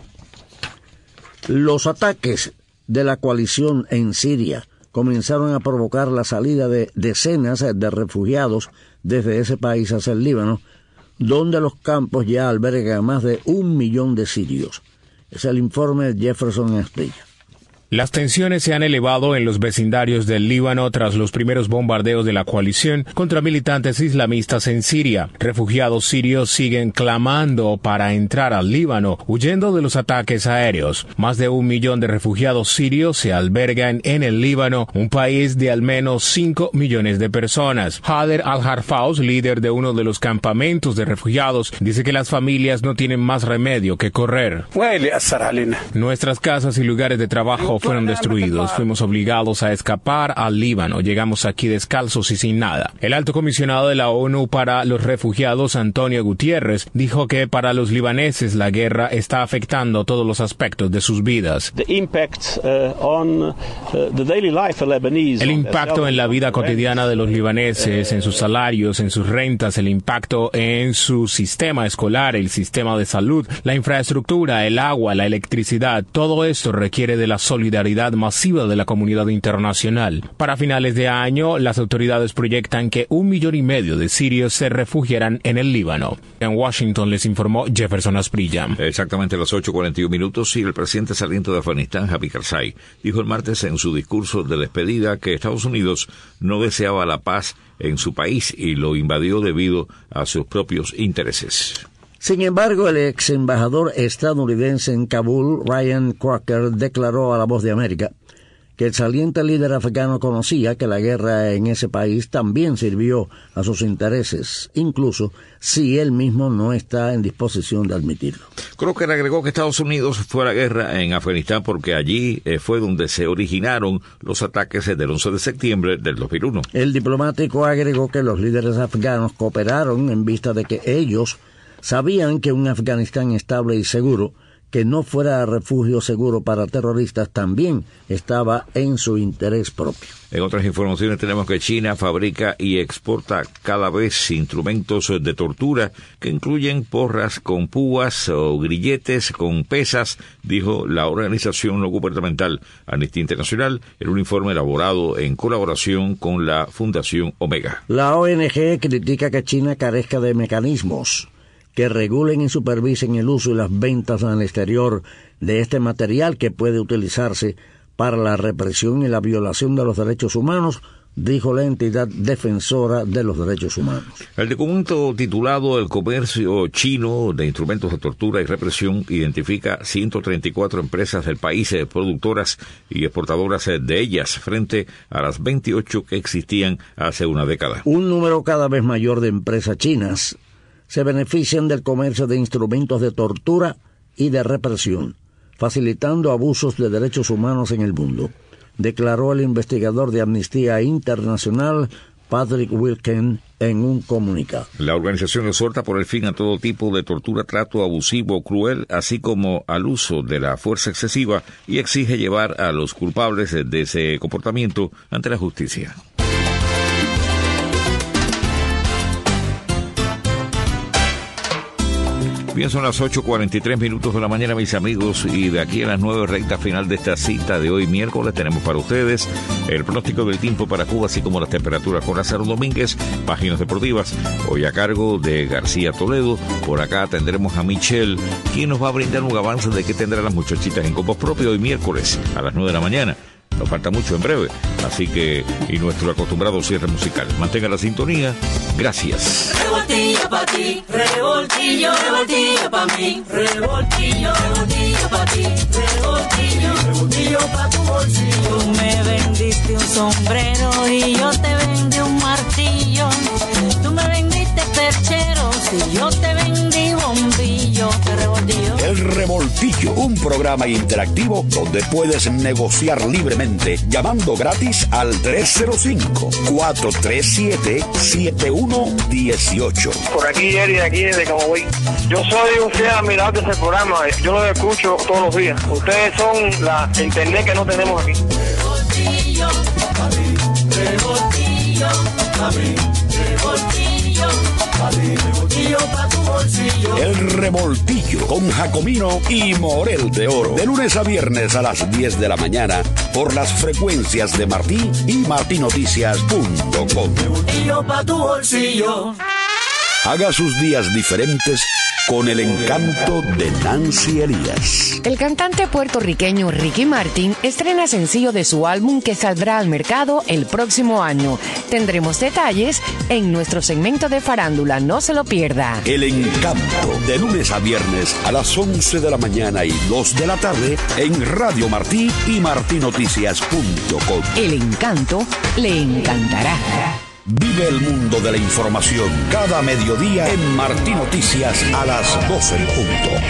Los ataques de la coalición en Siria comenzaron a provocar la salida de decenas de refugiados desde ese país hacia el Líbano, donde los campos ya albergan a más de un millón de sirios. Es el informe de Jefferson Asprilla. Las tensiones se han elevado en los vecindarios del Líbano tras los primeros bombardeos de la coalición contra militantes islamistas en Siria. Refugiados sirios siguen clamando para entrar al Líbano, huyendo de los ataques aéreos. Más de un millón de refugiados sirios se albergan en el Líbano, un país de al menos cinco millones de personas. Hader al-Harfaus, líder de uno de los campamentos de refugiados, dice que las familias no tienen más remedio que correr. Nuestras casas y lugares de trabajo fueron destruidos. Fuimos obligados a escapar al Líbano. Llegamos aquí descalzos y sin nada. El alto comisionado de la ONU para los refugiados, Antonio Gutiérrez, dijo que para los libaneses la guerra está afectando todos los aspectos de sus vidas. El impacto en la vida cotidiana de los libaneses, en sus salarios, en sus rentas, el impacto en su sistema escolar, el sistema de salud, la infraestructura, el agua, la electricidad, todo esto requiere de la solidaridad masiva de la comunidad internacional. Para finales de año, las autoridades proyectan que un millón y medio de sirios se refugiarán en el Líbano. En Washington les informó Jefferson Asprilla. Exactamente a las ocho cuarenta y un minutos, y el presidente saliente de Afganistán, Hamid Karzai, dijo el martes en su discurso de despedida que Estados Unidos no deseaba la paz en su país y lo invadió debido a sus propios intereses. Sin embargo, el ex embajador estadounidense en Kabul, Ryan Crocker, declaró a La Voz de América que el saliente líder afgano conocía que la guerra en ese país también sirvió a sus intereses, incluso si él mismo no está en disposición de admitirlo. Crocker agregó que Estados Unidos fue a la guerra en Afganistán porque allí eh, fue donde se originaron los ataques del once de septiembre del dos mil uno. El diplomático agregó que los líderes afganos cooperaron en vista de que ellos sabían que un Afganistán estable y seguro que no fuera refugio seguro para terroristas también estaba en su interés propio. En otras informaciones tenemos que China fabrica y exporta cada vez instrumentos de tortura que incluyen porras con púas o grilletes con pesas, dijo la organización no gubernamental Amnistía Internacional en un informe elaborado en colaboración con la Fundación Omega. La O N G critica que China carezca de mecanismos que regulen y supervisen el uso y las ventas en el exterior de este material que puede utilizarse para la represión y la violación de los derechos humanos, dijo la entidad defensora de los derechos humanos. El documento titulado El comercio chino de instrumentos de tortura y represión identifica ciento treinta y cuatro empresas del país, productoras y exportadoras de ellas, frente a las veintiocho que existían hace una década. Un número cada vez mayor de empresas chinas se benefician del comercio de instrumentos de tortura y de represión, facilitando abusos de derechos humanos en el mundo, declaró el investigador de Amnistía Internacional Patrick Wilken en un comunicado. La organización exhorta por el fin a todo tipo de tortura, trato abusivo o cruel, así como al uso de la fuerza excesiva, y exige llevar a los culpables de ese comportamiento ante la justicia. Bien, son las ocho cuarenta y tres minutos de la mañana, mis amigos, y de aquí a las nueve, recta final de esta cita de hoy miércoles, tenemos para ustedes el pronóstico del tiempo para Cuba, así como las temperaturas con Lázaro Domínguez, páginas deportivas, hoy a cargo de García Toledo. Por acá tendremos a Michelle, quien nos va a brindar un avance de qué tendrán las muchachitas en Compos Propio hoy miércoles a las nueve de la mañana. Nos falta mucho en breve, así que, y nuestro acostumbrado cierre musical. Mantenga la sintonía. Gracias. Revoltillo pa' ti, revoltillo, revoltillo pa' mí, revoltillo, revoltillo pa' ti, revoltillo, revoltillo pa' tu bolsillo. Tú me vendiste un sombrero y yo te vendí un martillo. Tú me vendiste percheros y yo te vendí bombillo. Te revoltillo. El Revoltillo, un programa interactivo donde puedes negociar libremente llamando gratis al tres cero cinco, cuatro tres siete, siete uno uno ocho. Por aquí, Eri, de aquí desde Camagüey. Yo soy un fiel admirador de ese programa. Yo lo escucho todos los días. Ustedes son la internet que no tenemos aquí. Revoltillo, pa' mí, revoltillo, pa' mí, revoltillo, pa' mí, revoltillo pa' tu bolsillo. El Revoltillo con Jacomino y Morel de Oro. De lunes a viernes a las diez de la mañana por las frecuencias de Martí y martí noticias punto com. Revoltillo pa' tu bolsillo. Haga sus días diferentes con el encanto de Nancy Elías. El cantante puertorriqueño Ricky Martin estrena sencillo de su álbum que saldrá al mercado el próximo año. Tendremos detalles en nuestro segmento de farándula, no se lo pierda. El encanto, de lunes a viernes a las once de la mañana y dos de la tarde en Radio Martí y martí noticias punto com. El encanto le encantará. Vive el mundo de la información cada mediodía en Martí Noticias a las doce en punto.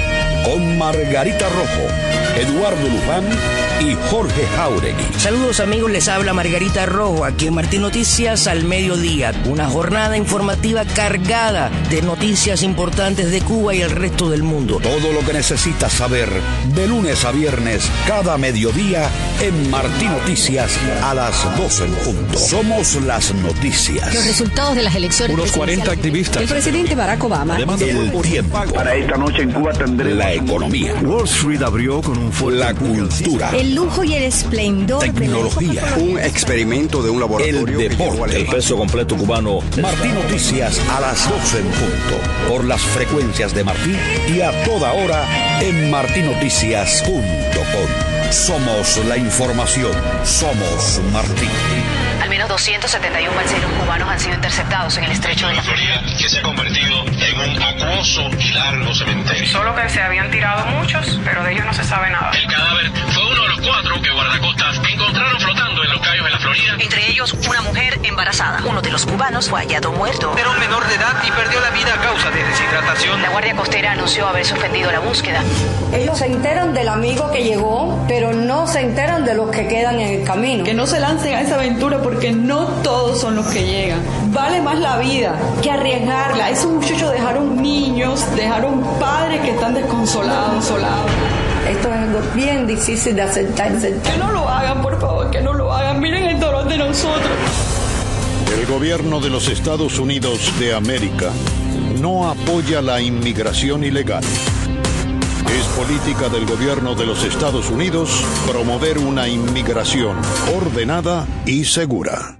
Con Margarita Rojo, Eduardo Luján y Jorge Jauregui. Saludos amigos, les habla Margarita Rojo aquí en Martí Noticias al mediodía. Una jornada informativa cargada de noticias importantes de Cuba y el resto del mundo. Todo lo que necesitas saber de lunes a viernes cada mediodía en Martí Noticias a las doce en punto. Somos las noticias. Los resultados de las elecciones. Unos cuarenta activistas. El presidente Barack Obama. El tiempo. Para esta noche en Cuba tendremos la economía. Wall Street abrió con un fuerte la cultura. El lujo y el esplendor. Tecnología. Un experimento de un laboratorio. El deporte. El peso completo cubano. Martí Noticias a las doce en punto. Por las frecuencias de Martí y a toda hora en martí noticias punto com. Somos la información. Somos Martí. Al menos doscientos setenta y uno balseros cubanos han sido interceptados en el estrecho de la Florida, que se ha convertido en un acuoso y largo cementerio. Solo que se habían tirado muchos, pero de ellos no se sabe nada. El cadáver fue uno de los cuatro que guardacostas encontraron flotando en los cayos de la Florida. Entre ellos, una mujer embarazada. pasada. Uno de los cubanos fue hallado muerto. Era un menor de edad y perdió la vida a causa de deshidratación. La Guardia Costera anunció haber suspendido la búsqueda. Ellos se enteran del amigo que llegó, pero no se enteran de los que quedan en el camino. Que no se lancen a esa aventura porque no todos son los que llegan. Vale más la vida que arriesgarla. Esos muchachos dejaron niños, dejaron padres que están desconsolados, solados. Esto es algo bien difícil de aceptar. Que no lo hagan, por favor, que no lo hagan. Miren el dolor de nosotros. El gobierno de los Estados Unidos de América no apoya la inmigración ilegal. Es política del gobierno de los Estados Unidos promover una inmigración ordenada y segura.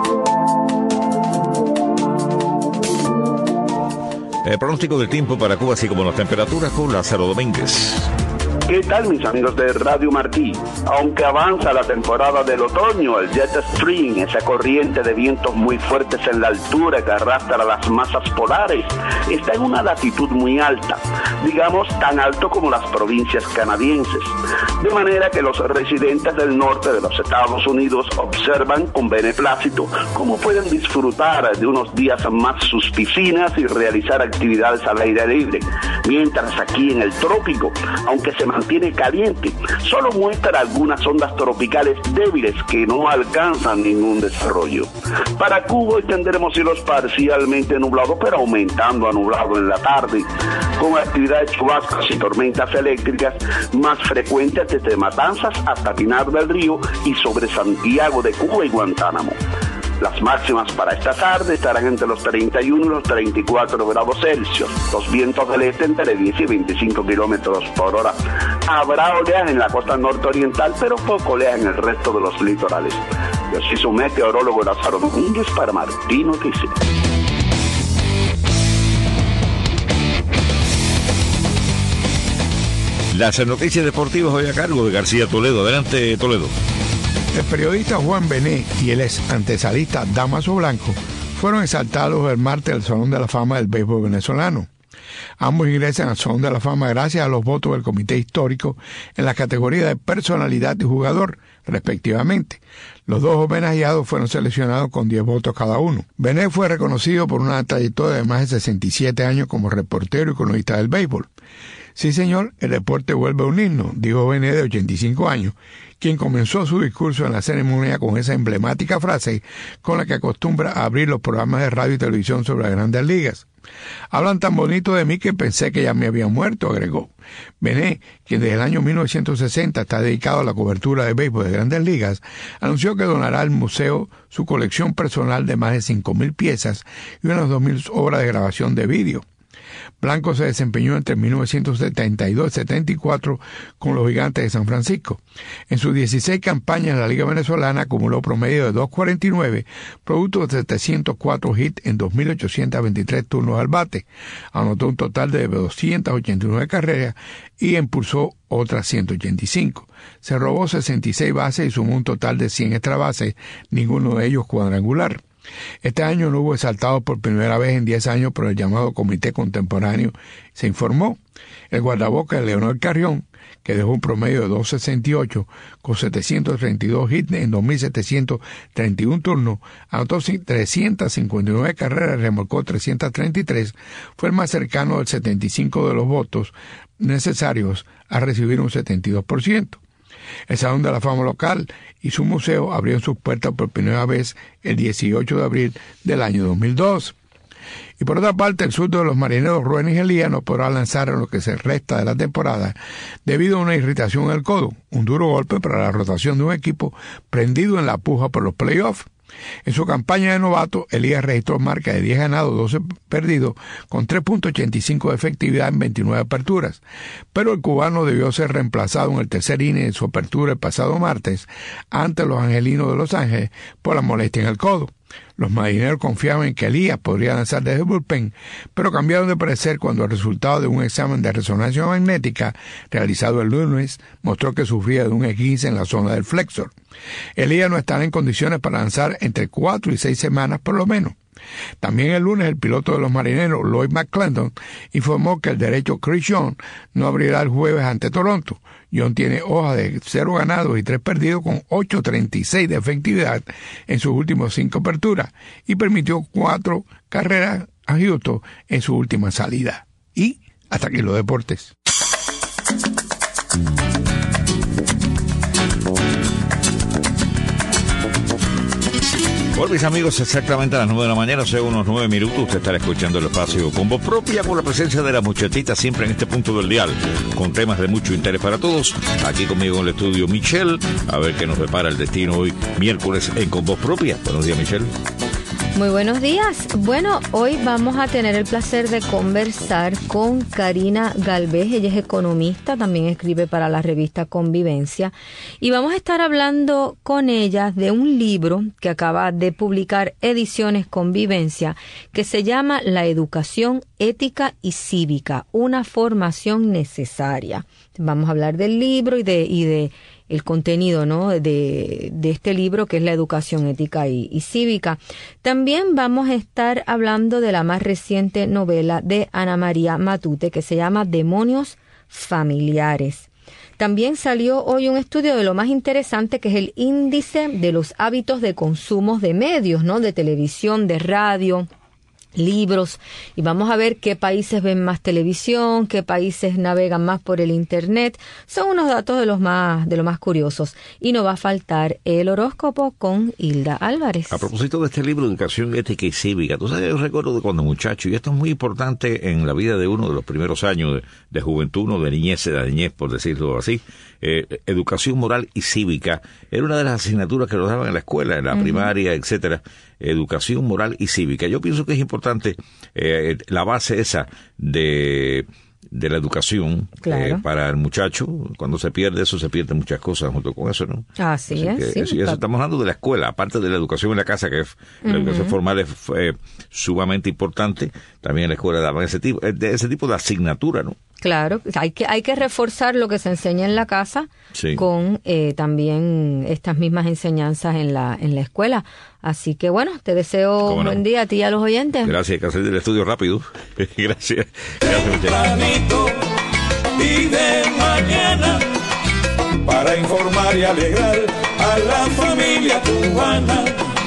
El pronóstico del tiempo para Cuba, así como las temperaturas, con Lázaro Domínguez. ¿Qué tal, mis amigos de Radio Martí? Aunque avanza la temporada del otoño, el jet stream, esa corriente de vientos muy fuertes en la altura que arrastra las masas polares, está en una latitud muy alta, digamos tan alto como las provincias canadienses. De manera que los residentes del norte de los Estados Unidos observan con beneplácito cómo pueden disfrutar de unos días más sus piscinas y realizar actividades al aire libre, mientras aquí en el trópico, aunque se mantiene caliente, solo muestra algunas ondas tropicales débiles que no alcanzan ningún desarrollo. Para Cuba hoy tendremos cielos parcialmente nublados, pero aumentando a nublado en la tarde, con actividades chubascos y tormentas eléctricas más frecuentes desde Matanzas hasta Pinar del Río y sobre Santiago de Cuba y Guantánamo. Las máximas para esta tarde estarán entre los treinta y uno y los treinta y cuatro grados Celsius. Los vientos del este entre diez y veinticinco kilómetros por hora. Habrá oleaje en la costa nororiental, pero poco oleaje en el resto de los litorales. Yo soy su meteorólogo Lázaro Domínguez para Martí Noticias. Las noticias deportivas hoy a cargo de García Toledo. Adelante, Toledo. El periodista Juan Bené y el ex antesalista Damaso Blanco fueron exaltados el martes al Salón de la Fama del Béisbol venezolano. Ambos ingresan al Salón de la Fama gracias a los votos del Comité Histórico en la categoría de personalidad y jugador, respectivamente. Los dos homenajeados fueron seleccionados con diez votos cada uno. Bené fue reconocido por una trayectoria de más de sesenta y siete años como reportero y cronista del béisbol. Sí, señor, el deporte vuelve a unirnos, dijo Bené, de ochenta y cinco años, quien comenzó su discurso en la ceremonia con esa emblemática frase con la que acostumbra a abrir los programas de radio y televisión sobre las Grandes Ligas. Hablan tan bonito de mí que pensé que ya me había muerto, agregó. Bené, quien desde el año mil novecientos sesenta está dedicado a la cobertura de béisbol de Grandes Ligas, anunció que donará al museo su colección personal de más de cinco mil piezas y unas dos mil obras de grabación de vídeo. Blanco se desempeñó entre mil novecientos setenta y dos y setenta y cuatro con los Gigantes de San Francisco. En sus dieciséis campañas en la Liga Venezolana acumuló promedio de dos cuarenta y nueve, producto de setecientos cuatro hits en dos mil ochocientos veintitrés turnos al bate. Anotó un total de doscientas ochenta y nueve carreras y impulsó otras ciento ochenta y cinco. Se robó sesenta y seis bases y sumó un total de cien extra bases, ninguno de ellos cuadrangular. Este año no hubo exaltados por primera vez en diez años por el llamado Comité Contemporáneo, se informó. El guardabocas Leonel Carrión, que dejó un promedio de dos sesenta y ocho con setecientos treinta y dos hits en dos mil setecientos treinta y uno turnos, anotó trescientas cincuenta y nueve carreras, remolcó trescientos treinta y tres, fue el más cercano del setenta y cinco de los votos necesarios a recibir un setenta y dos por ciento. El Salón de la Fama local y su museo abrieron sus puertas por primera vez el dieciocho de abril del año dos mil dos. Y por otra parte, el surdo de los Marineros, Rubén Elías, no podrá lanzar en lo que se resta de la temporada debido a una irritación en el codo, un duro golpe para la rotación de un equipo prendido en la puja por los playoffs. En su campaña de novato, Elías registró marca de diez ganados, doce perdidos, con tres punto ochenta y cinco de efectividad en veintinueve aperturas. Pero el cubano debió ser reemplazado en el tercer inning de su apertura el pasado martes ante los Angelinos de Los Ángeles por la molestia en el codo. Los marineros confiaban en que Elías podría lanzar desde el bullpen, pero cambiaron de parecer cuando el resultado de un examen de resonancia magnética realizado el lunes mostró que sufría de un esguince en la zona del flexor. Elías no estará en condiciones para lanzar entre cuatro y seis semanas por lo menos. También el lunes el piloto de los marineros, Lloyd McClendon, informó que el derecho Chris Young no abrirá el jueves ante Toronto. John tiene hoja de cero ganados y tres perdidos con ocho treinta y seis de efectividad en sus últimos cinco aperturas y permitió cuatro carreras a Houston en su última salida. Y hasta aquí los deportes. Bueno, mis amigos, exactamente a las nueve de la mañana, o sea, unos nueve minutos, usted estará escuchando el espacio con voz propia por la presencia de la muchachita siempre en este punto del dial, con temas de mucho interés para todos. Aquí conmigo en el estudio Michelle, a ver qué nos prepara el destino hoy, miércoles, en Con Voz Propia. Buenos días, Michelle. Muy buenos días. Bueno, hoy vamos a tener el placer de conversar con Karina Galvez. Ella es economista, también escribe para la revista Convivencia. Y vamos a estar hablando con ella de un libro que acaba de publicar Ediciones Convivencia, que se llama La educación ética y cívica, una formación necesaria. Vamos a hablar del libro y de... Y de el contenido, ¿no?, de, de este libro, que es la educación ética y, y cívica. También vamos a estar hablando de la más reciente novela de Ana María Matute, que se llama Demonios Familiares. También salió hoy un estudio de lo más interesante, que es el índice de los hábitos de consumo de medios, ¿no?, de televisión, de radio, libros, y vamos a ver qué países ven más televisión, qué países navegan más por el internet. Son unos datos de los más de los más curiosos. Y no va a faltar el horóscopo con Hilda Álvarez. A propósito de este libro, Educación Ética y Cívica, tú sabes, yo recuerdo de cuando muchacho, y esto es muy importante en la vida de uno de los primeros años de, de juventud, uno de niñez, de niñez, por decirlo así. Eh, educación moral y cívica era una de las asignaturas que nos daban en la escuela, en la uh-huh. primaria, etcétera. Educación moral y cívica. Yo pienso que es importante eh, la base esa de de la educación, claro. eh, para el muchacho. Cuando se pierde eso, se pierden muchas cosas junto con eso, ¿no? Así, Así es. Que, sí, eso estamos hablando de la escuela, aparte de la educación en la casa, que es, uh-huh. la educación formal es eh, sumamente importante. También en la escuela daban ese tipo, de ese tipo de asignatura, ¿no? Claro, hay que hay que reforzar lo que se enseña en la casa sí. con eh, también estas mismas enseñanzas en la en la escuela. Así que bueno, te deseo un no? buen día a ti y a los oyentes. Gracias, que hacer del estudio rápido. Gracias. Tempranito y de mañana, para informar y alegrar a la familia cubana.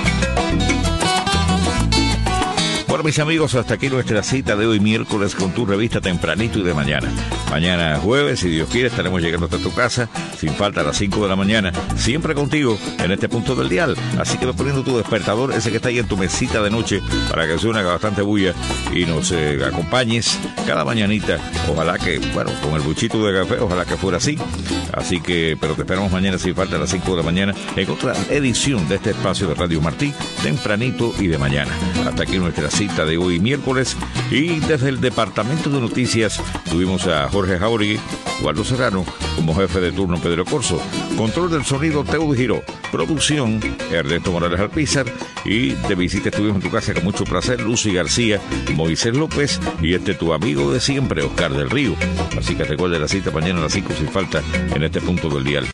Bueno, mis amigos, hasta aquí nuestra cita de hoy miércoles con tu revista Tempranito y de mañana. Mañana jueves, si Dios quiere, estaremos llegando hasta tu casa, sin falta a las cinco de la mañana, siempre contigo en este punto del dial. Así que ve poniendo tu despertador, ese que está ahí en tu mesita de noche, para que suene bastante bulla y nos eh, acompañes cada mañanita. Ojalá que, bueno, con el buchito de café, ojalá que fuera así. Así que, pero te esperamos mañana sin falta a las cinco de la mañana en otra edición de este espacio de Radio Martí, Tempranito y de mañana. Hasta aquí nuestra cita de hoy miércoles, y desde el Departamento de Noticias tuvimos a Jorge Jauregui, Eduardo Serrano como jefe de turno, Pedro Corso, control del sonido Teo Giró, producción Ernesto Morales Alpizar, y de visita estuvimos en tu casa con mucho placer Lucy García, Moisés López y este tu amigo de siempre, Oscar del Río. Así que recuerde la cita mañana a las cinco sin falta en este punto del dial.